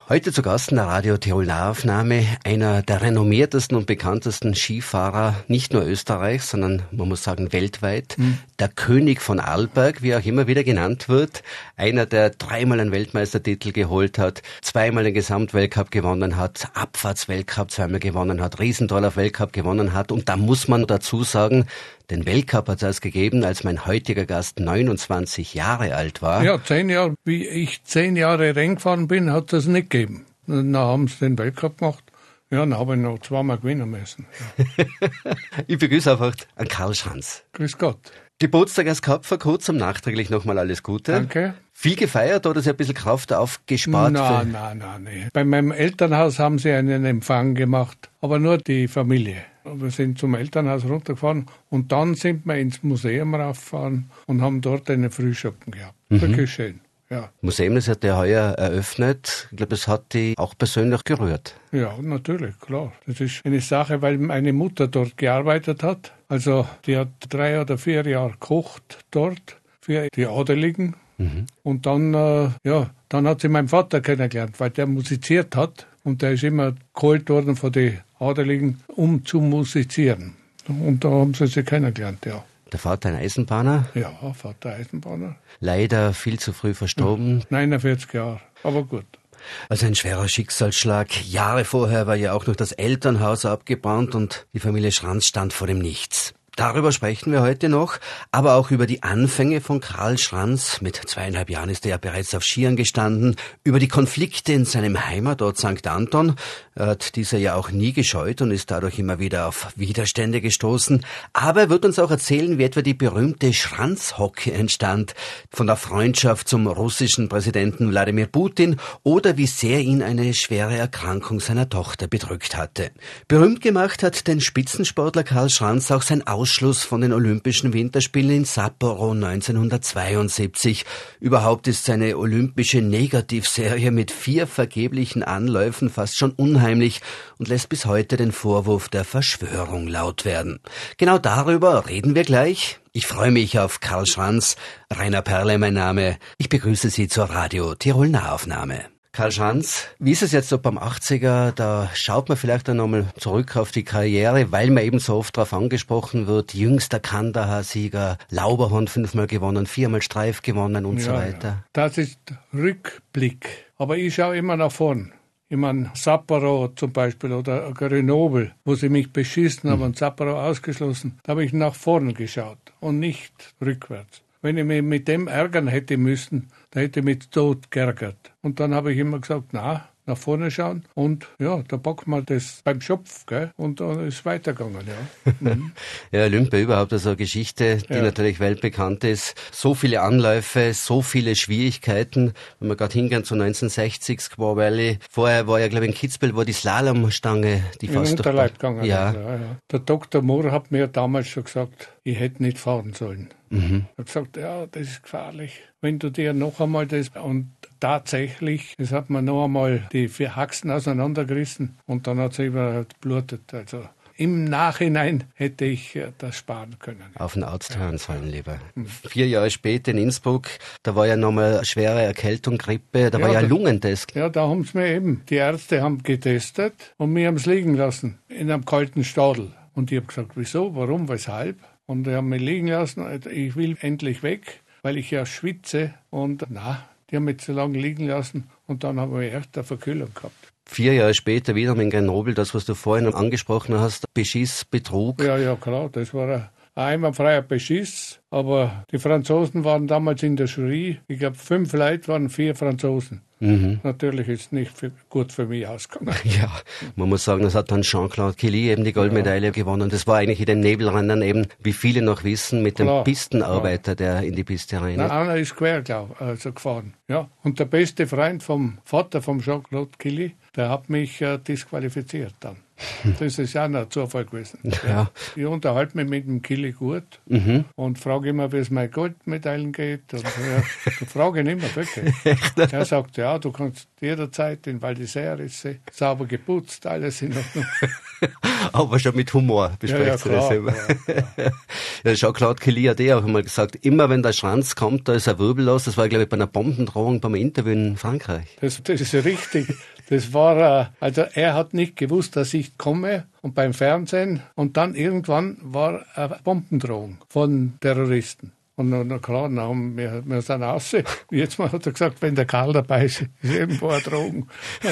Heute zu Gast in der Radio Tirol Nahaufnahme einer der renommiertesten und bekanntesten Skifahrer, nicht nur Österreichs, sondern man muss sagen weltweit. Der König von Arlberg, wie er auch immer wieder genannt wird. Einer, der dreimal einen Weltmeistertitel geholt hat, zweimal den Gesamtweltcup gewonnen hat, Abfahrtsweltcup zweimal gewonnen hat, Riesendorlauf-Weltcup gewonnen hat. Und da muss man dazu sagen, den Weltcup hat es erst gegeben, als mein heutiger Gast 29 Jahre alt war. Ja, 10 Jahre. Wie ich 10 Jahre Rennen gefahren bin, hat das nicht gegeben. Dann haben sie den Weltcup gemacht. Ja, dann habe ich noch zweimal gewinnen müssen. Ja. Ich begrüße einfach an Karl Schranz. Grüß Gott. Geburtstag erst gehabt vor kurzem, nachträglich nochmal alles Gute. Danke. Viel gefeiert oder ist ein bisschen Kraft aufgespart? Nein. Bei meinem Elternhaus haben sie einen Empfang gemacht, aber nur die Familie. Wir sind zum Elternhaus runtergefahren und dann sind wir ins Museum raufgefahren und haben dort einen Frühschoppen gehabt. Wirklich schön, ja. Museum, das hat ja heuer eröffnet. Ich glaube, das hat die auch persönlich gerührt. Ja, natürlich, klar. Das ist eine Sache, weil meine Mutter dort gearbeitet hat. Also die hat 3 oder 4 Jahre gekocht dort für die Adeligen. Und dann, dann hat sie meinen Vater kennengelernt, weil der musiziert hat. Und der ist immer geholt worden von den Adeligen, um zu musizieren. Und da haben sie kennengelernt, ja. Der Vater ein Eisenbahner? Ja, Vater Eisenbahner. Leider viel zu früh verstorben. 49 Jahre, aber gut. Also ein schwerer Schicksalsschlag. Jahre vorher war ja auch noch das Elternhaus abgebrannt und die Familie Schranz stand vor dem Nichts. Darüber sprechen wir heute noch, aber auch über die Anfänge von Karl Schranz. Mit 2,5 Jahren ist er ja bereits auf Skiern gestanden. Über die Konflikte in seinem Heimatort St. Anton. Er hat dieser ja auch nie gescheut und ist dadurch immer wieder auf Widerstände gestoßen. Aber er wird uns auch erzählen, wie etwa die berühmte Schranz-Hockey entstand. Von der Freundschaft zum russischen Präsidenten Wladimir Putin oder wie sehr ihn eine schwere Erkrankung seiner Tochter bedrückt hatte. Berühmt gemacht hat den Spitzensportler Karl Schranz auch sein Ausschluss von den Olympischen Winterspielen in Sapporo 1972. Überhaupt ist seine olympische Negativserie mit 4 vergeblichen Anläufen fast schon unheimlich und lässt bis heute den Vorwurf der Verschwörung laut werden. Genau darüber reden wir gleich. Ich freue mich auf Karl Schranz. Rainer Perle mein Name. Ich begrüße Sie zur Radio Tirol Nahaufnahme. Karl Schranz, wie ist es jetzt so beim 80er? Da schaut man vielleicht dann nochmal zurück auf die Karriere, weil man eben so oft darauf angesprochen wird. Jüngster Kandahar-Sieger, Lauberhorn 5-mal gewonnen, 4-mal Streif gewonnen und so weiter. Ja. Das ist Rückblick. Aber ich schaue immer nach vorn. Ich meine, Sapporo zum Beispiel oder Grenoble, wo sie mich beschissen haben und Sapporo ausgeschlossen. Da habe ich nach vorn geschaut und nicht rückwärts. Wenn ich mich mit dem ärgern hätte müssen, dann hätte ich mich tot geärgert. Und dann habe ich immer gesagt, nach vorne schauen und ja, da packt man das beim Schopf, gell? Und dann ist es weitergegangen, ja. Ja, Olympia überhaupt, also eine Geschichte, die natürlich weltbekannt ist. So viele Anläufe, so viele Schwierigkeiten. Wenn wir gerade hingehen zu 1960 Squaw Valley. Vorher war ja, glaube ich, in Kitzbühel, wo die Slalomstange, die fast in Unterleib gegangen. Ja. Ja. Der Dr. Mohr hat mir damals schon gesagt, ich hätte nicht fahren sollen. Er hat gesagt, ja, das ist gefährlich. Wenn du dir noch einmal das... Und tatsächlich, das hat man noch einmal die 4 Haxen auseinandergerissen und dann hat es überhaupt blutet. Also im Nachhinein hätte ich das sparen können. Auf den Arzt hören sollen lieber. 4 Jahre später in Innsbruck, da war ja nochmal schwere Erkältung, Grippe, da war ja Lungentest. Ja, da haben sie mir eben, die Ärzte haben getestet und mir haben es liegen lassen in einem kalten Stadel. Und ich habe gesagt, wieso, warum, weshalb? Und die haben mich liegen lassen, ich will endlich weg, weil ich ja schwitze und die haben mich zu lange liegen lassen und dann haben wir echt eine Verkühlung gehabt. 4 Jahre später wieder in Grenoble, das, was du vorhin angesprochen hast, Beschiss, Betrug. Ja, klar, das war ein einwandfreier Beschiss, aber die Franzosen waren damals in der Jury, ich glaube 5 Leute waren 4 Franzosen. Natürlich ist es nicht gut für mich ausgegangen. Ja, man muss sagen, das hat dann Jean-Claude Killy eben die Goldmedaille gewonnen. Das war eigentlich in den Nebelrennen eben, wie viele noch wissen, mit dem Pistenarbeiter, der in die Piste rein ist. Einer ist quer, gefahren. Ja. Und der beste Freund vom Vater von Jean-Claude Killy, der hat mich disqualifiziert dann. Das ist ja ein Zufall gewesen. Ja. Ich unterhalte mich mit dem Killy gut und frage immer, wie es meine Goldmedaillen geht. Und ich frage ihn immer wirklich. Er sagt, ja, du kannst jederzeit in Val d'Isère, ist sauber geputzt, alles in Ordnung. Aber schon mit Humor besprecht das immer. Ja, Jean-Claude Killy hat auch einmal gesagt, immer wenn der Schranz kommt, da ist ein Wirbel los. Das war, glaube ich, bei einer Bombendrohung beim Interview in Frankreich. Das ist richtig. Das war, also er hat nicht gewusst, dass ich komme und beim Fernsehen und dann irgendwann war eine Bombendrohung von Terroristen. Und na klar, wir sind raus. Jetzt mal hat er gesagt, wenn der Karl dabei ist, ist irgendwo eine Drohung.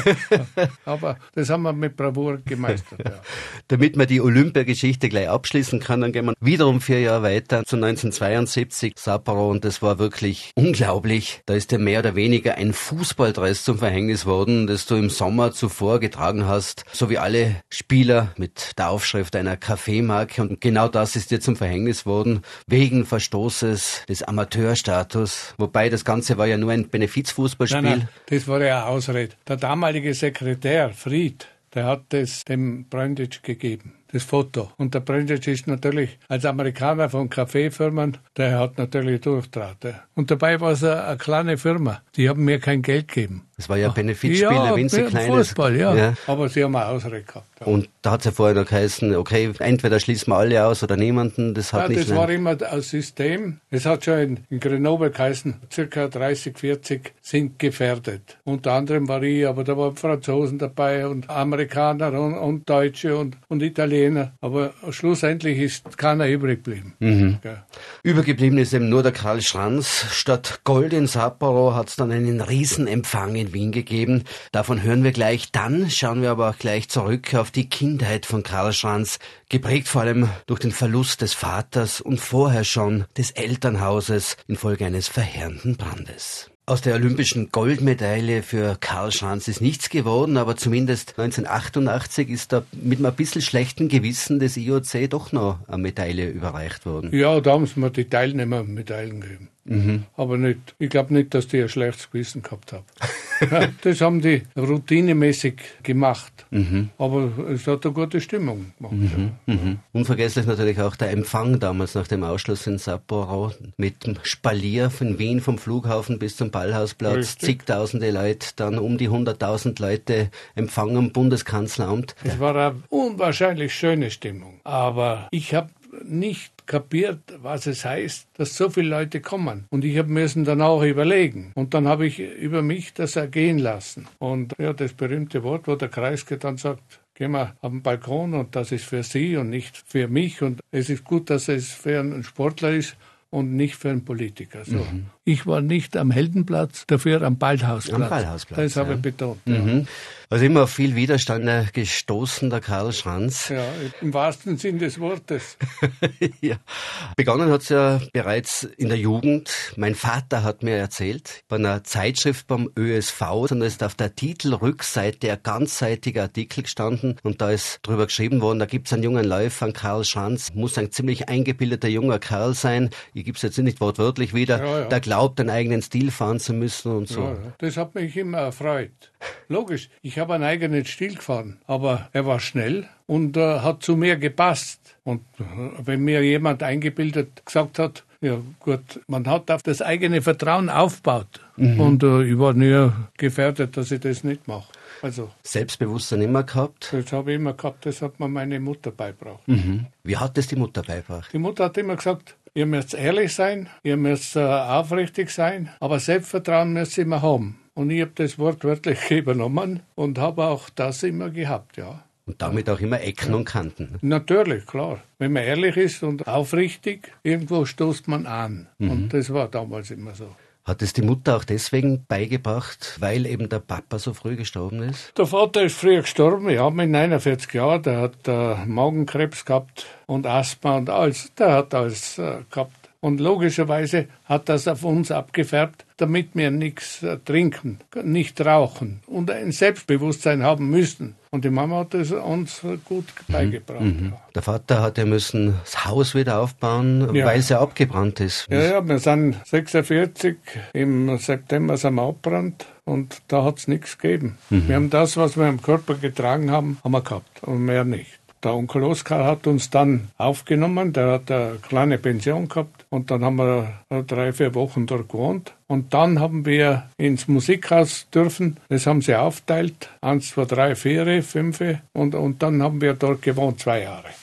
Aber das haben wir mit Bravour gemeistert. Ja. Damit man die Olympiageschichte gleich abschließen kann, dann gehen wir wiederum 4 Jahre weiter zu 1972, Sapporo, und das war wirklich unglaublich. Da ist dir mehr oder weniger ein Fußballdress zum Verhängnis worden, das du im Sommer zuvor getragen hast, so wie alle Spieler mit der Aufschrift einer Kaffeemarke. Und genau das ist dir zum Verhängnis worden, wegen Verstoßes des Amateurstatus. Wobei das Ganze war ja nur ein Benefizfußballspiel. Nein, das war ja eine Ausrede. Der damalige Sekretär, Fried, der hat das dem Brundage gegeben, das Foto. Und der Brundage ist natürlich als Amerikaner von Kaffeefirmen, der hat natürlich durchtraten. Und dabei war es eine kleine Firma. Die haben mir kein Geld gegeben. Es war ja ein Benefizspiel, ein winzig kleines. Fußball, ja. Aber sie haben eine Ausrede gehabt. Ja. Und da hat es ja vorher noch geheißen, okay, entweder schließen wir alle aus oder niemanden. Das hat nicht. Das war immer ein System. Es hat schon in Grenoble geheißen, circa 30, 40 sind gefährdet. Unter anderem war ich, aber da waren Franzosen dabei und Amerikaner und Deutsche und Italiener. Aber schlussendlich ist keiner übrig geblieben. Mhm. Ja. Übergeblieben ist eben nur der Karl Schranz. Statt Gold in Sapporo hat es dann einen Riesenempfang in Wien gegeben. Davon hören wir gleich. Dann schauen wir aber auch gleich zurück auf die Kindheit von Karl Schranz, geprägt vor allem durch den Verlust des Vaters und vorher schon des Elternhauses infolge eines verheerenden Brandes. Aus der olympischen Goldmedaille für Karl Schranz ist nichts geworden, aber zumindest 1988 ist da mit einem bisschen schlechten Gewissen des IOC doch noch eine Medaille überreicht worden. Ja, da haben sie mir die Teilnehmer Medaillen gegeben. Mhm. Aber nicht, ich glaube nicht, dass die ein schlechtes Gewissen gehabt haben. Das haben die routinemäßig gemacht. Mhm. Aber es hat eine gute Stimmung gemacht. Mhm. Ja. Mhm. Unvergesslich natürlich auch der Empfang damals nach dem Ausschluss in Sapporo mit dem Spalier von Wien vom Flughafen bis zum Ballhausplatz. Richtig. Zigtausende Leute, dann um die 100.000 Leute empfangen am Bundeskanzleramt. Es war eine unwahrscheinlich schöne Stimmung. Aber ich habe nicht kapiert, was es heißt, dass so viele Leute kommen. Und ich habe müssen dann auch überlegen. Und dann habe ich über mich das ergehen lassen. Und ja, das berühmte Wort, wo der Kreisky dann sagt, gehen wir auf den Balkon und das ist für Sie und nicht für mich. Und es ist gut, dass es für einen Sportler ist und nicht für einen Politiker. So. Mhm. Ich war nicht am Heldenplatz, dafür am Ballhausplatz. Am Ballhausplatz, das habe ich betont. Mhm. Ja. Also immer auf viel Widerstand gestoßen, der Karl Schranz. Ja, im wahrsten Sinn des Wortes. Ja. Begonnen hat es ja bereits in der Jugend. Mein Vater hat mir erzählt, bei einer Zeitschrift beim ÖSV, und da ist auf der Titelrückseite ein ganzseitiger Artikel gestanden und da ist drüber geschrieben worden, da gibt es einen jungen Läufer, einen Karl Schranz, muss ein ziemlich eingebildeter junger Kerl sein. Ich gebe es jetzt nicht wortwörtlich wieder. Ja, ja. Der glaubt, einen eigenen Stil fahren zu müssen und so. Ja, das hat mich immer erfreut. Logisch, ich habe einen eigenen Stil gefahren, aber er war schnell und hat zu mir gepasst. Und wenn mir jemand eingebildet gesagt hat, ja gut, man hat auf das eigene Vertrauen aufgebaut. Mhm. Und ich war nie gefährdet, dass ich das nicht mache. Also, Selbstbewusstsein immer gehabt? Das habe ich immer gehabt, das hat mir meine Mutter beigebracht. Mhm. Wie hat das die Mutter beigebracht? Die Mutter hat immer gesagt, ihr müsst ehrlich sein, ihr müsst aufrichtig sein, aber Selbstvertrauen müsst ihr immer haben. Und ich habe das wortwörtlich übernommen und habe auch das immer gehabt, ja. Und damit auch immer Ecken und Kanten. Natürlich, klar. Wenn man ehrlich ist und aufrichtig, irgendwo stoßt man an. Mhm. Und das war damals immer so. Hat es die Mutter auch deswegen beigebracht, weil eben der Papa so früh gestorben ist? Der Vater ist früh gestorben, ja, mit 49 Jahren. Der hat Magenkrebs gehabt und Asthma und alles. Der hat alles gehabt. Und logischerweise hat das auf uns abgefärbt, damit wir nichts trinken, nicht rauchen und ein Selbstbewusstsein haben müssen. Und die Mama hat es uns gut beigebracht. Mhm. Der Vater hat ja müssen das Haus wieder aufbauen, ja, weil es ja abgebrannt ist. Ja, wir sind 46, im September sind wir abgebrannt und da hat es nichts gegeben. Mhm. Wir haben das, was wir im Körper getragen haben, haben wir gehabt und mehr nicht. Der Onkel Oskar hat uns dann aufgenommen, der hat eine kleine Pension gehabt und dann haben wir 3-4 Wochen dort gewohnt. Und dann haben wir ins Musikhaus dürfen, das haben sie aufteilt, 1, 2, 3, 4, 5 und dann haben wir dort gewohnt 2 Jahre.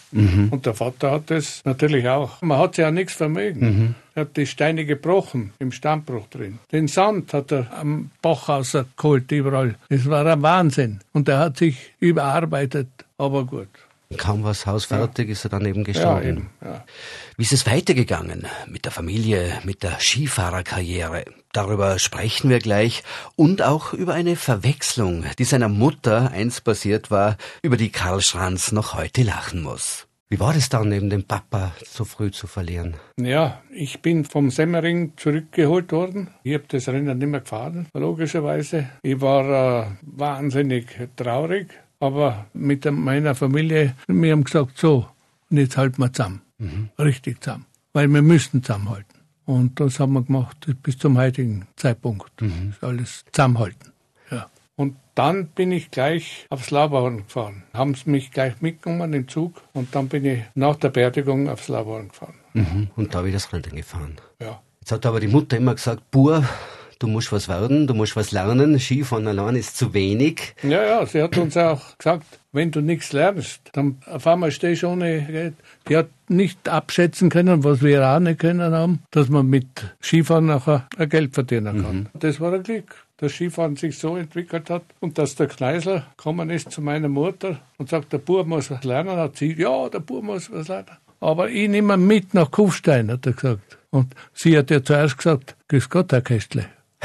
Und der Vater hat das natürlich auch. Man hat sich ja nichts vermögen. Er hat die Steine gebrochen, im Stammbruch drin. Den Sand hat er am Bach rausgeholt, überall. Das war ein Wahnsinn. Und er hat sich überarbeitet, aber gut. Kaum was hausfertig ist er dann eben gestorben. Ja, eben, ja. Wie ist es weitergegangen mit der Familie, mit der Skifahrerkarriere? Darüber sprechen wir gleich und auch über eine Verwechslung, die seiner Mutter einst passiert war, über die Karl Schranz noch heute lachen muss. Wie war das dann, neben dem Papa so früh zu verlieren? Ja, ich bin vom Semmering zurückgeholt worden. Ich habe das Rennen nicht mehr gefahren, logischerweise. Ich war wahnsinnig traurig. Aber mit meiner Familie, wir haben gesagt, so, und jetzt halten wir zusammen. Richtig zusammen. Weil wir müssen zusammenhalten. Und das haben wir gemacht bis zum heutigen Zeitpunkt. Das alles zusammenhalten. Ja. Und dann bin ich gleich aufs Laubauern gefahren. Haben sie mich gleich mitgenommen im Zug. Und dann bin ich nach der Beerdigung aufs Laubauern gefahren. Und da habe ich das Rennen gefahren. Ja. Jetzt hat aber die Mutter immer gesagt, Bub, du musst was werden, du musst was lernen, Skifahren allein ist zu wenig. Ja, sie hat uns auch gesagt, wenn du nichts lernst, dann auf einmal stehst du ohne Geld. Die hat nicht abschätzen können, was wir auch nicht können haben, dass man mit Skifahren nachher ein Geld verdienen kann. Das war ein Glück, dass Skifahren sich so entwickelt hat und dass der Kneisler gekommen ist zu meiner Mutter und sagt, der Bub muss was lernen. Hat sie, ja, der Bub muss was lernen. Aber ich nehme ihn mit nach Kufstein, hat er gesagt. Und sie hat ja zuerst gesagt, grüß Gott, Herr Kästle.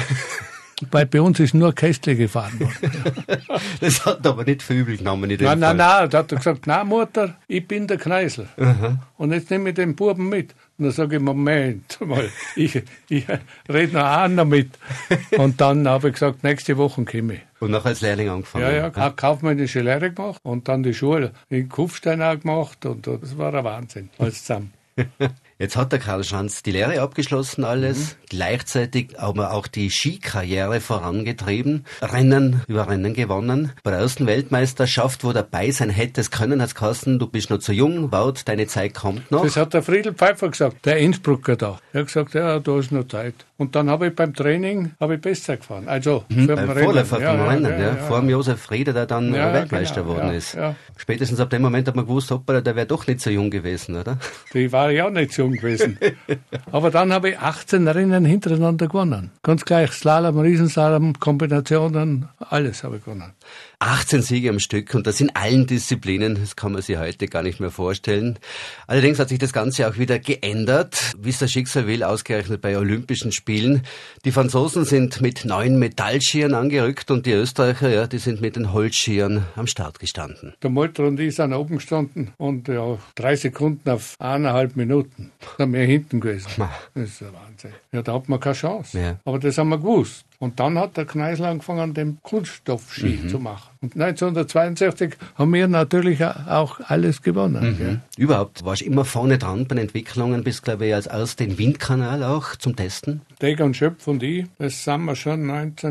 Weil bei uns ist nur Kästle gefahren worden. Das hat aber nicht für übel genommen in dem Fall. Nein, da hat er gesagt, nein, Mutter, ich bin der Kneisel. Und jetzt nehme ich den Buben mit. Und dann sage ich, Moment mal, ich rede noch einer mit. Und dann habe ich gesagt, nächste Woche komme ich. Und nachher als Lehrling angefangen. Ja, habe kaufmännische Lehre gemacht und dann die Schule in Kufstein auch gemacht. Und das war ein Wahnsinn, alles zusammen. Jetzt hat der Karl Schranz die Lehre abgeschlossen, alles. Gleichzeitig aber auch die Skikarriere vorangetrieben. Rennen über Rennen gewonnen. Bei der ersten Weltmeisterschaft, wo dabei sein hättest können, hat's geheißen, du bist noch zu jung, Wout, deine Zeit kommt noch. Das hat der Friedel Pfeiffer gesagt, der Innsbrucker da. Er hat gesagt, ja, da ist noch Zeit. Und dann habe ich beim Training besser gefahren. Also für den Vorläufer vom Rennen, ja. Vor dem Josef Rieder, der dann Weltmeister geworden ist. Ja. Spätestens ab dem Moment hat man gewusst, hoppala, der wäre doch nicht so jung gewesen, oder? Die war ja auch nicht so jung gewesen. Aber dann habe ich 18 Rennen hintereinander gewonnen. Ganz gleich Slalom, Riesenslalom, Kombinationen, alles habe ich gewonnen. 18 Siege am Stück und das in allen Disziplinen, das kann man sich heute gar nicht mehr vorstellen. Allerdings hat sich das Ganze auch wieder geändert, wie es das Schicksal will, ausgerechnet bei Olympischen Spielen. Die Franzosen sind mit 9 Metallskiern angerückt und die Österreicher, ja, die sind mit den Holzskiern am Start gestanden. Der Molter und ich sind oben gestanden und 3 Sekunden auf 1,5 Minuten. Da sind wir hinten gewesen. Das ist ein Wahnsinn. Ja, da hat man keine Chance. Ja. Aber das haben wir gewusst. Und dann hat der Kneisel angefangen, den Kunststoffski zu machen. Und 1962 haben wir natürlich auch alles gewonnen. Ja. Überhaupt warst du immer vorne dran bei den Entwicklungen, bist, glaube ich, als erster den Windkanal auch zum Testen? Deger und Schöpf und ich, das sind wir schon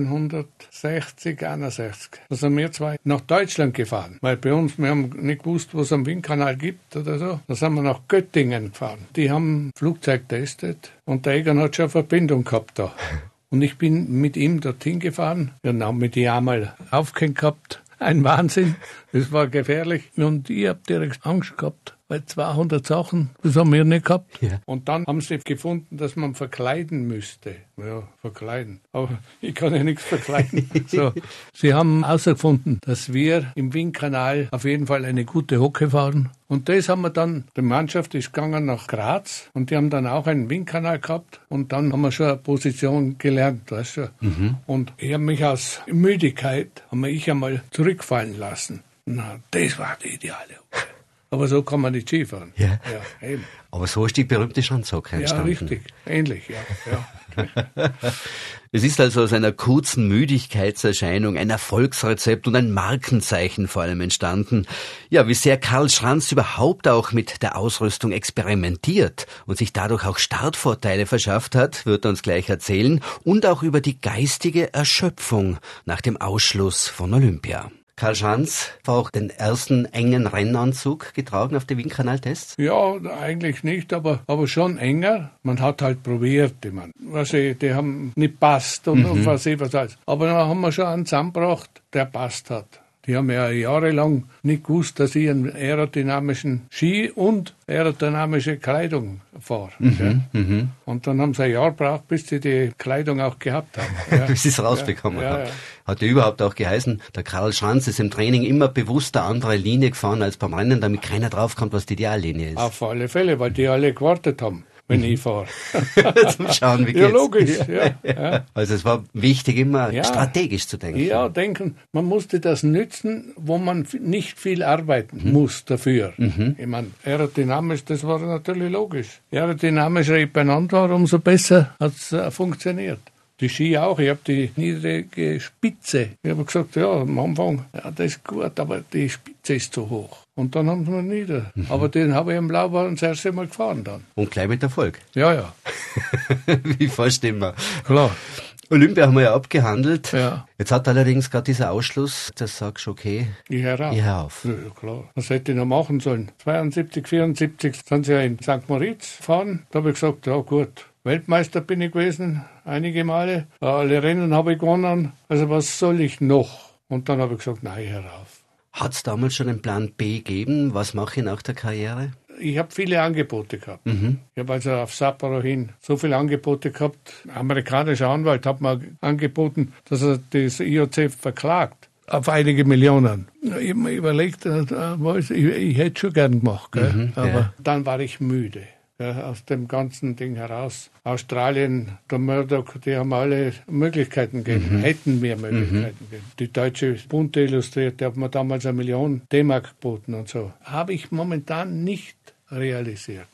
1960, 61. Da sind wir zwei nach Deutschland gefahren. Weil bei uns, wir haben nicht gewusst, was es am Windkanal gibt oder so. Da sind wir nach Göttingen gefahren. Die haben Flugzeug getestet und der Egon hat schon eine Verbindung gehabt da. Und ich bin mit ihm dorthin gefahren. Wir haben mit ihm einmal aufgehängt gehabt. Ein Wahnsinn. Das war gefährlich. Und ich habe direkt Angst gehabt, weil 200 Sachen, das haben wir nicht gehabt. Ja. Und dann haben sie gefunden, dass man verkleiden müsste. Ja, verkleiden. Aber ich kann ja nichts verkleiden. So. Sie haben herausgefunden, dass wir im Windkanal auf jeden Fall eine gute Hocke fahren. Und das haben wir dann, die Mannschaft ist gegangen nach Graz und die haben dann auch einen Windkanal gehabt und dann haben wir schon eine Position gelernt, weißt du. Und ich habe mich aus Müdigkeit, ich einmal zurückfallen lassen. Na, das war die ideale Hocke. Aber so kann man nicht Skifahren. Ja. Ja, eben. Aber so ist die berühmte Schanzhocke entstanden. Ja, richtig. Ähnlich, ja. Es ist also aus einer kurzen Müdigkeitserscheinung ein Erfolgsrezept und ein Markenzeichen vor allem entstanden. Ja, wie sehr Karl Schranz überhaupt auch mit der Ausrüstung experimentiert und sich dadurch auch Startvorteile verschafft hat, wird er uns gleich erzählen. Und auch über die geistige Erschöpfung nach dem Ausschluss von Olympia. Karl Schranz hat auch den ersten engen Rennanzug getragen auf die Windkanaltests? Ja, eigentlich nicht, aber schon enger. Man hat halt probiert, die haben nicht passt und was alles. Aber dann haben wir schon einen zusammengebracht, der passt hat. Die haben ja jahrelang nicht gewusst, dass ich einen aerodynamischen Ski und aerodynamische Kleidung fahre. Und dann haben sie ein Jahr gebraucht, bis sie die Kleidung auch gehabt haben. Ja. Bis sie es rausbekommen haben. Hat ja überhaupt auch geheißen, der Karl Schranz ist im Training immer bewusst eine andere Linie gefahren als beim Rennen, damit keiner draufkommt, was die Ideallinie ist. Auf alle Fälle, weil die alle gewartet haben, wenn ich fahre. Zum Schauen, wie geht's. Ja, logisch. Ja. Also es war wichtig, immer strategisch zu denken. Ja, denken, man musste das nützen, wo man nicht viel arbeiten muss dafür. Ich meine, aerodynamisch, das war natürlich logisch. Aerodynamischer ich beieinander war, umso besser hat es funktioniert. Die Ski auch, ich habe die niedrige Spitze. Ich habe gesagt, ja, am Anfang, ja, das ist gut, aber die Spitze ist zu hoch. Und dann haben sie mir nieder. Aber den habe ich im Blaubahn das erste Mal gefahren dann. Und gleich mit Erfolg. Ja. Wie verstehen wir? Klar. Olympia haben wir ja abgehandelt. Ja. Jetzt hat allerdings gerade dieser Ausschluss, das sagst du, okay, ich hör auf. Ja, klar. Was hätte ich noch machen sollen? 72, 74 sind sie ja in St. Moritz gefahren. Da habe ich gesagt, ja gut, Weltmeister bin ich gewesen, einige Male. Alle Rennen habe ich gewonnen. Also was soll ich noch? Und dann habe ich gesagt, nein, hör auf. Hat es damals schon einen Plan B gegeben? Was mache ich nach der Karriere? Ich habe viele Angebote gehabt. Ich habe also auf Sapporo hin so viele Angebote gehabt. Ein amerikanischer Anwalt hat mir angeboten, dass er das IOC verklagt. Auf einige Millionen. Ich habe mir überlegt, ich hätte schon gern gemacht. Aber dann war ich müde. Aus dem ganzen Ding heraus. Australien, der Murdoch, die haben alle Möglichkeiten gegeben, hätten mir Möglichkeiten gegeben. Die deutsche Bunte Illustrierte hat mir damals 1 Million D-Mark geboten und so. Habe ich momentan nicht realisiert.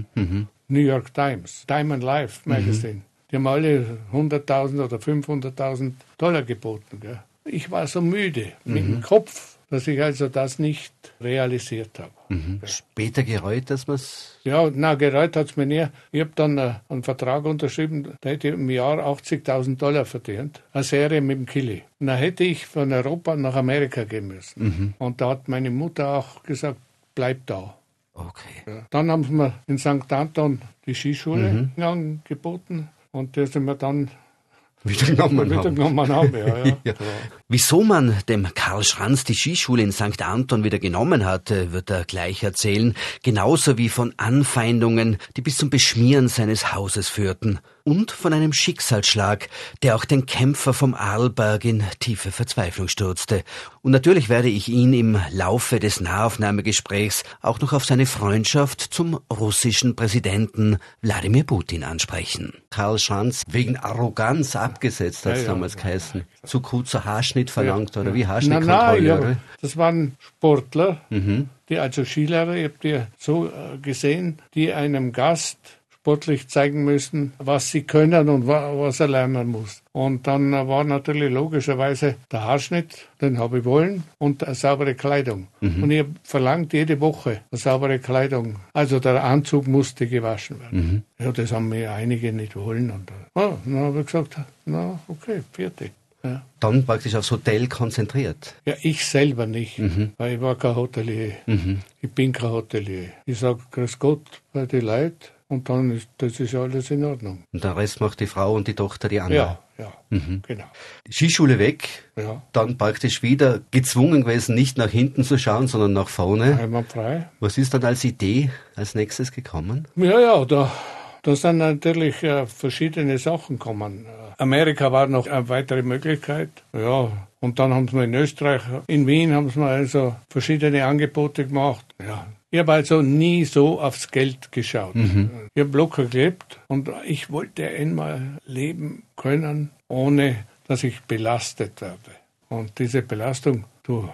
New York Times, Time and Life Magazine, die haben alle 100.000 oder 500.000 Dollar geboten. Gell. Ich war so müde mit dem Kopf, dass ich also das nicht realisiert habe. Später gereut, dass man es... Ja, gereut hat es mir nie. Ich habe dann einen Vertrag unterschrieben, da hätte ich im Jahr 80.000 Dollar verdient. Eine Serie mit dem Kili. Und dann hätte ich von Europa nach Amerika gehen müssen. Und da hat meine Mutter auch gesagt, bleib da. Okay. Ja. Dann haben sie mir in St. Anton die Skischule angeboten und die sind wir dann wieder genommen haben. Ja. Wieso man dem Karl Schranz die Skischule in St. Anton wieder genommen hat, wird er gleich erzählen. Genauso wie von Anfeindungen, die bis zum Beschmieren seines Hauses führten. Und von einem Schicksalsschlag, der auch den Kämpfer vom Arlberg in tiefe Verzweiflung stürzte. Und natürlich werde ich ihn im Laufe des Nahaufnahmegesprächs auch noch auf seine Freundschaft zum russischen Präsidenten Wladimir Putin ansprechen. Karl Schranz wegen Arroganz abgesetzt, hat es damals geheißen. Zu kurzer Haarschnitt verlangt, oder wie Haarschnittkontrolle, oder? Das waren Sportler, die also Skilehrer, ich habe die so gesehen, die einem Gast sportlich zeigen müssen, was sie können und was er lernen muss. Und dann war natürlich logischerweise der Haarschnitt, den habe ich wollen, und eine saubere Kleidung. Und ich habe verlangt jede Woche eine saubere Kleidung. Also der Anzug musste gewaschen werden. Ja, das haben mir einige nicht wollen. Und dann habe ich gesagt, okay, fertig. Ja. Dann praktisch aufs Hotel konzentriert? Ja, ich selber nicht, weil ich war kein Hotelier. Ich bin kein Hotelier. Ich sage, grüß Gott bei den Leuten. Und dann ist das alles in Ordnung. Und den Rest macht die Frau und die Tochter die anderen? Ja, genau. Skischule weg, dann praktisch wieder gezwungen gewesen, nicht nach hinten zu schauen, sondern nach vorne. Einwandfrei. Was ist dann als Idee als nächstes gekommen? Ja, da sind natürlich verschiedene Sachen gekommen. Amerika war noch eine weitere Möglichkeit. Ja, und dann haben sie mir in Österreich, in Wien haben sie mir also verschiedene Angebote gemacht. Ja. Ich habe also nie so aufs Geld geschaut. Ich habe locker gelebt und ich wollte einmal leben können, ohne dass ich belastet werde. Und diese Belastung,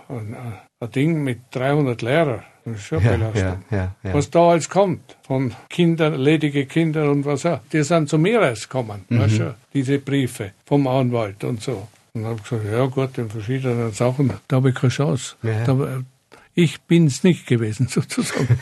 ein Ding mit 300 Lehrern, das ist schon Belastung. Ja. Was da alles kommt, von Kindern, ledige Kinder und was auch, die sind zu mir erst gekommen, weißt du, diese Briefe vom Anwalt und so. Und habe gesagt, ja gut, in verschiedenen Sachen, da habe ich keine Chance. Ja. Ich bin's nicht gewesen, sozusagen.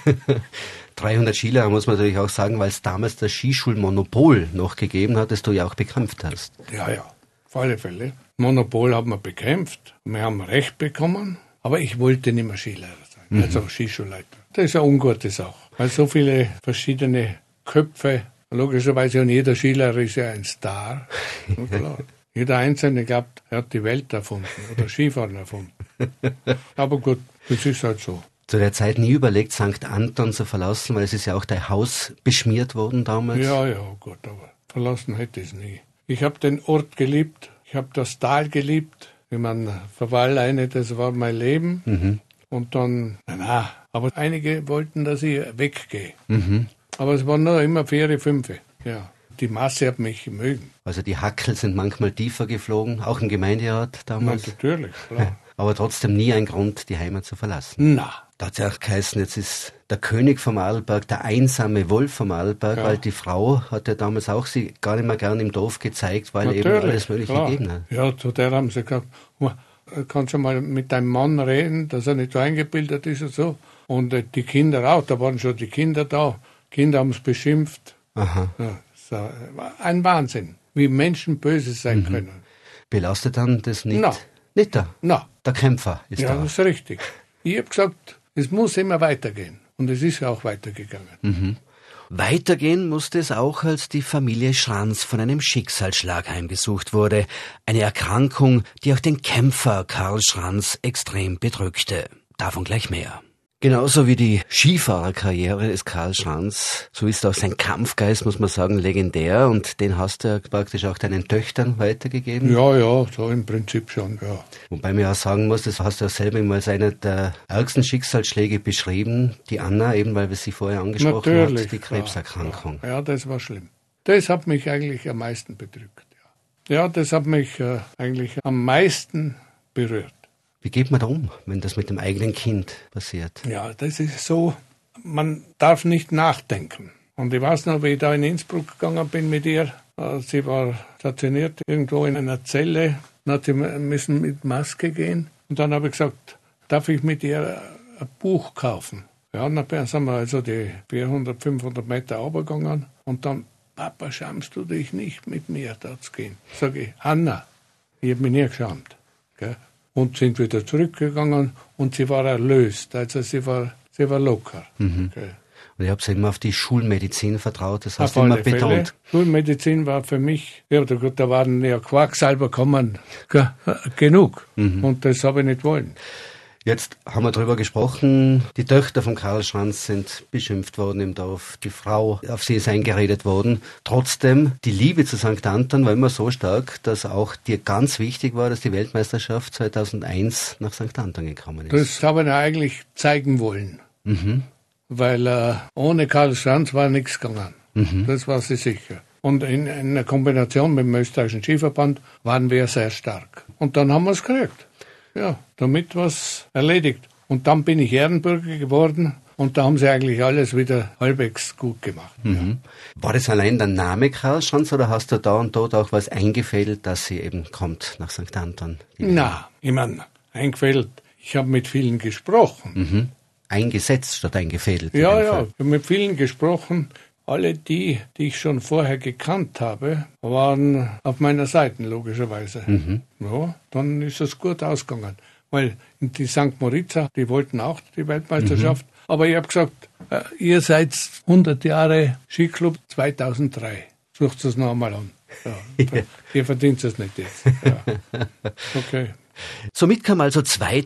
300 Skilehrer muss man natürlich auch sagen, weil es damals das Skischulmonopol noch gegeben hat, das du ja auch bekämpft hast. Ja, auf alle Fälle. Monopol haben wir bekämpft. Wir haben Recht bekommen, aber ich wollte nicht mehr Skilehrer sein, also Skischulleiter. Das ist eine ungute Sache, weil so viele verschiedene Köpfe, logischerweise, und jeder Skilehrer ist ja ein Star. Klar. Jeder Einzelne glaubt, er hat die Welt erfunden oder Skifahren erfunden. Aber gut, das ist halt so. Zu der Zeit nie überlegt, St. Anton zu verlassen, weil es ist ja auch dein Haus beschmiert worden damals. Ja, gut, aber verlassen hätte ich es nie. Ich habe den Ort geliebt, ich habe das Tal geliebt. Ich meine, Verwalleine, das war mein Leben. Mhm. Und dann, aber einige wollten, dass ich weggehe. Mhm. Aber es waren nur immer 4, 5. Ja, die Masse hat mich mögen. Also die Hackel sind manchmal tiefer geflogen, auch im Gemeinderat damals. Na, natürlich, klar. Aber trotzdem nie ein Grund, die Heimat zu verlassen. Na. Da hat es ja auch geheißen, jetzt ist der König vom Arlberg, der einsame Wolf vom Arlberg, weil die Frau hat ja damals auch sie gar nicht mehr gern im Dorf gezeigt, weil Natürlich, eben alles Mögliche klar. gegeben hat. Ja, zu der haben sie gesagt, kannst du mal mit deinem Mann reden, dass er nicht so eingebildet ist und so. Und die Kinder auch, da waren schon die Kinder da. Kinder haben es beschimpft. Aha. Ja, so, ein Wahnsinn, wie Menschen böse sein können. Belastet dann das nicht? Na. Nicht da? Na. Der Kämpfer ist Ja, da. das ist richtig. Ich habe gesagt, es muss immer weitergehen. Und es ist ja auch weitergegangen. Mhm. Weitergehen musste es auch, als die Familie Schranz von einem Schicksalsschlag heimgesucht wurde. Eine Erkrankung, die auch den Kämpfer Karl Schranz extrem bedrückte. Davon gleich mehr. Genauso wie die Skifahrerkarriere des Karl Schranz, so ist auch sein Kampfgeist, muss man sagen, legendär. Und den hast du ja praktisch auch deinen Töchtern weitergegeben. Ja, so im Prinzip schon, ja. Wobei man ja sagen muss, das hast du ja selber immer als einer der ärgsten Schicksalsschläge beschrieben. Die Anna, eben weil wir sie vorher angesprochen haben, die Krebserkrankung. Ja, das war schlimm. Das hat mich eigentlich am meisten bedrückt. Ja, das hat mich eigentlich am meisten berührt. Wie geht man da um, wenn das mit dem eigenen Kind passiert? Ja, das ist so, man darf nicht nachdenken. Und ich weiß noch, wie ich da in Innsbruck gegangen bin mit ihr. Sie war stationiert irgendwo in einer Zelle. Dann hat sie müssen mit Maske gehen. Und dann habe ich gesagt, darf ich mit ihr ein Buch kaufen? Ja, dann sind wir also die 400, 500 Meter runtergegangen. Und dann, Papa, schamst du dich nicht mit mir da zu gehen? Sage ich, Anna, ich habe mich nie geschämt. Gell? Und sind wieder zurückgegangen und sie war erlöst. Also sie war locker. Mhm. Okay. Und ich habe sie immer auf die Schulmedizin vertraut, das hast du immer betont. Fälle. Schulmedizin war für mich, ja, da waren ja Quacksalber kommen, genug. Mhm. Und das habe ich nicht wollen. Jetzt haben wir darüber gesprochen, die Töchter von Karl Schranz sind beschimpft worden im Dorf, die Frau, auf sie ist eingeredet worden. Trotzdem, die Liebe zu St. Anton war immer so stark, dass auch dir ganz wichtig war, dass die Weltmeisterschaft 2001 nach St. Anton gekommen ist. Das habe ich eigentlich zeigen wollen. Mhm. Weil ohne Karl Schranz war nichts gegangen. Mhm. Das war sie sicher. Und in einer Kombination mit dem österreichischen Skiverband waren wir sehr stark. Und dann haben wir es gekriegt. Ja, damit war es erledigt. Und dann bin ich Ehrenbürger geworden und da haben sie eigentlich alles wieder halbwegs gut gemacht. Mhm. Ja. War das allein der Name Karl Schranz oder hast du da und dort auch was eingefädelt, dass sie eben kommt nach St. Anton? Na, ich meine, eingefädelt. Ich habe mit vielen gesprochen. Mhm. Eingesetzt statt eingefädelt. Ja, ich habe mit vielen gesprochen. Alle die ich schon vorher gekannt habe, waren auf meiner Seite, logischerweise. Mhm. Ja, dann ist es gut ausgegangen. Weil die St. Moritzer, die wollten auch die Weltmeisterschaft. Aber ich habe gesagt, ihr seid 100 Jahre Skiclub 2003. Sucht es noch einmal an. Ja, ihr verdient es nicht jetzt. Ja. Okay. Somit kam also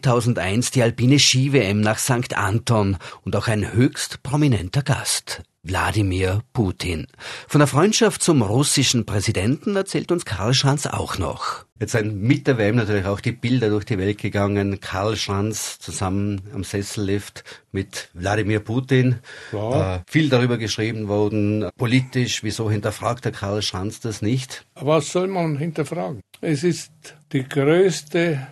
2001 die alpine Ski-WM nach St. Anton und auch ein höchst prominenter Gast. Wladimir Putin. Von der Freundschaft zum russischen Präsidenten erzählt uns Karl Schranz auch noch. Jetzt sind mit der WM natürlich auch die Bilder durch die Welt gegangen. Karl Schranz zusammen am Sessellift mit Wladimir Putin. Ja. Viel darüber geschrieben worden. Politisch, wieso hinterfragt der Karl Schranz das nicht? Was soll man hinterfragen? Es ist die größte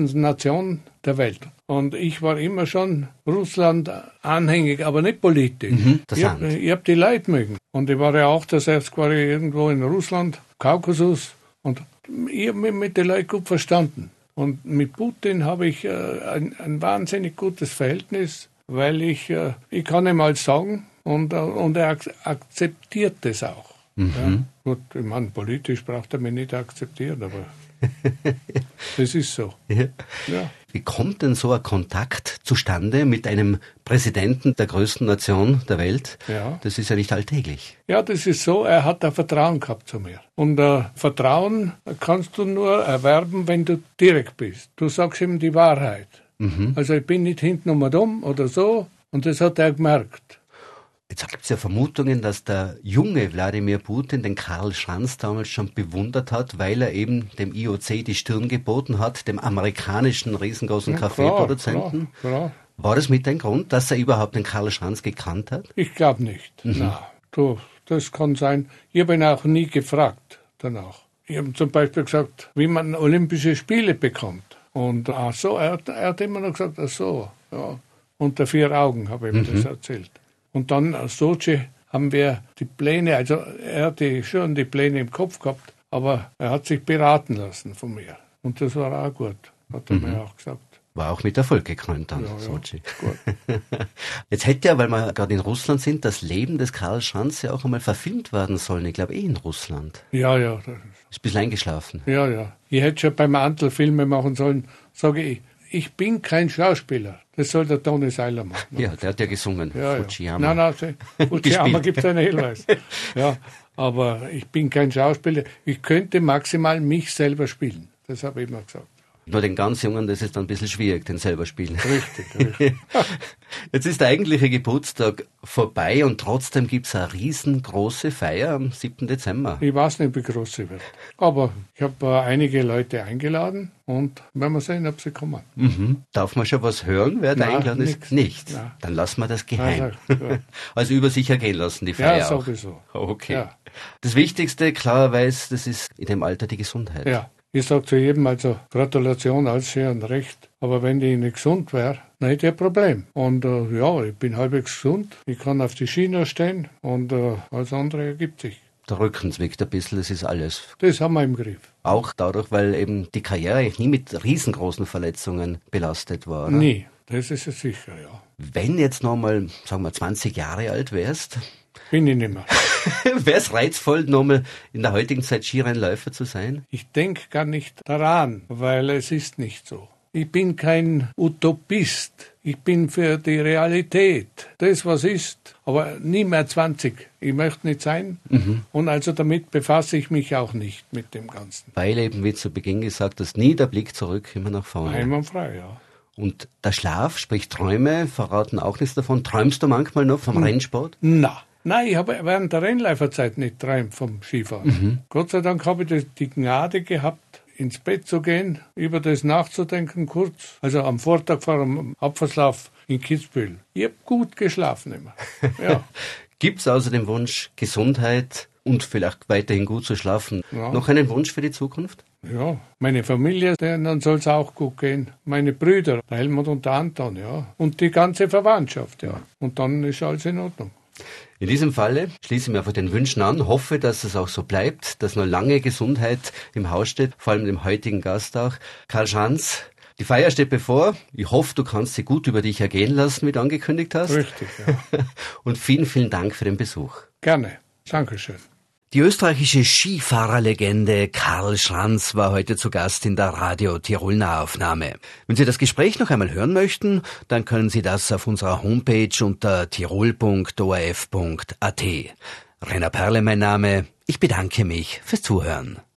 Nation der Welt. Und ich war immer schon Russland anhängig, aber nicht politisch. Ich hab die Leute mögen. Und ich war ja auch das erste Mal irgendwo in Russland, Kaukasus. Und ich habe mich mit den Leuten gut verstanden. Und mit Putin habe ich ein wahnsinnig gutes Verhältnis, weil ich kann ihm alles sagen und er akzeptiert das auch. Mhm. Ja, gut, ich meine, politisch braucht er mich nicht akzeptieren, aber das ist so. Ja. Ja. Wie kommt denn so ein Kontakt zustande mit einem Präsidenten der größten Nation der Welt? Ja. Das ist ja nicht alltäglich. Ja, das ist so, er hat ein Vertrauen gehabt zu mir. Und Vertrauen kannst du nur erwerben, wenn du direkt bist. Du sagst ihm die Wahrheit. Also ich bin nicht hinten und dumm oder so. Und das hat er gemerkt. Jetzt gibt es ja Vermutungen, dass der junge Wladimir Putin den Karl Schranz damals schon bewundert hat, weil er eben dem IOC die Stirn geboten hat, dem amerikanischen riesengroßen Kaffeeproduzenten. Klar. War das mit ein Grund, dass er überhaupt den Karl Schranz gekannt hat? Ich glaube nicht. Das kann sein. Ich habe ihn auch nie gefragt danach. Ich habe zum Beispiel gesagt, wie man Olympische Spiele bekommt. Und er hat immer noch gesagt, ja. Unter 4 Augen habe ich ihm das erzählt. Und dann aus Sochi haben wir die Pläne, also er hatte schon die Pläne im Kopf gehabt, aber er hat sich beraten lassen von mir. Und das war auch gut, hat er mir auch gesagt. War auch mit Erfolg gekrönt dann, Sochi. Gut. Jetzt hätte ja, weil wir gerade in Russland sind, das Leben des Karl Schranz ja auch einmal verfilmt werden sollen. Ich glaube in Russland. Ja. Ist ein bisschen eingeschlafen. Ja. Ich hätte schon beim Antl Filme machen sollen, sage ich bin kein Schauspieler. Das soll der Toni Seiler machen. Ja, der hat ja gesungen. Fujiyama. Nein, Fujiyama gibt es einen Hinweis. Ja, aber ich bin kein Schauspieler. Ich könnte maximal mich selber spielen. Das habe ich immer gesagt. Nur den ganz Jungen, das ist dann ein bisschen schwierig, den selber spielen. Richtig. Jetzt ist der eigentliche Geburtstag vorbei und trotzdem gibt es eine riesengroße Feier am 7. Dezember. Ich weiß nicht, wie groß sie wird. Aber ich habe einige Leute eingeladen und werden wir sehen, ob sie kommen. Darf man schon was hören, wer da eingeladen ist? Nichts. Nein. Dann lassen wir das geheim. Also über sich ergehen lassen, die Feier auch. Ja, sowieso. Okay. Ja. Das Wichtigste, klarerweise, das ist in dem Alter die Gesundheit. Ja. Ich sage zu jedem, also Gratulation, alles schön und recht. Aber wenn ich nicht gesund wäre, dann hätte ich ein Problem. Und ich bin halbwegs gesund. Ich kann auf die Schiene stehen und alles andere ergibt sich. Der Rücken zwickt ein bisschen, das ist alles. Das haben wir im Griff. Auch dadurch, weil eben die Karriere eigentlich nie mit riesengroßen Verletzungen belastet war, oder? Nie, das ist es sicher, ja. Wenn jetzt nochmal, sagen wir 20 Jahre alt wärst, bin ich nicht mehr. Wäre es reizvoll, nochmal in der heutigen Zeit Skirennläufer zu sein? Ich denke gar nicht daran, weil es ist nicht so. Ich bin kein Utopist. Ich bin für die Realität. Das, was ist, aber nie mehr 20. Ich möchte nicht sein. Und also damit befasse ich mich auch nicht mit dem Ganzen. Weil eben, wie zu Beginn gesagt hast, nie der Blick zurück, immer nach vorne. Einwandfrei, ja. Und der Schlaf, sprich Träume, verraten auch nichts davon. Träumst du manchmal noch vom Rennsport? Nein, ich habe während der Rennläuferzeit nicht träumt vom Skifahren. Gott sei Dank habe ich die Gnade gehabt, ins Bett zu gehen, über das nachzudenken kurz. Also am Vortag vor dem Abfahrtslauf in Kitzbühel. Ich habe gut geschlafen immer. Ja. Gibt es außer dem Wunsch Gesundheit und vielleicht weiterhin gut zu schlafen noch einen Wunsch für die Zukunft? Ja, meine Familie, denen soll es auch gut gehen. Meine Brüder, der Helmut und der Anton, ja. Und die ganze Verwandtschaft, ja. Und dann ist alles in Ordnung. In diesem Falle schließe ich mir einfach den Wünschen an, hoffe, dass es auch so bleibt, dass noch lange Gesundheit im Haus steht, vor allem dem heutigen Gast auch. Karl Schranz, die Feier steht bevor. Ich hoffe, du kannst sie gut über dich ergehen lassen, wie du angekündigt hast. Richtig, ja. Und vielen, vielen Dank für den Besuch. Gerne. Dankeschön. Die österreichische Skifahrerlegende Karl Schranz war heute zu Gast in der Radio Tirol Nahaufnahme. Wenn Sie das Gespräch noch einmal hören möchten, dann können Sie das auf unserer Homepage unter tirol.orf.at. Rainer Perle mein Name. Ich bedanke mich fürs Zuhören.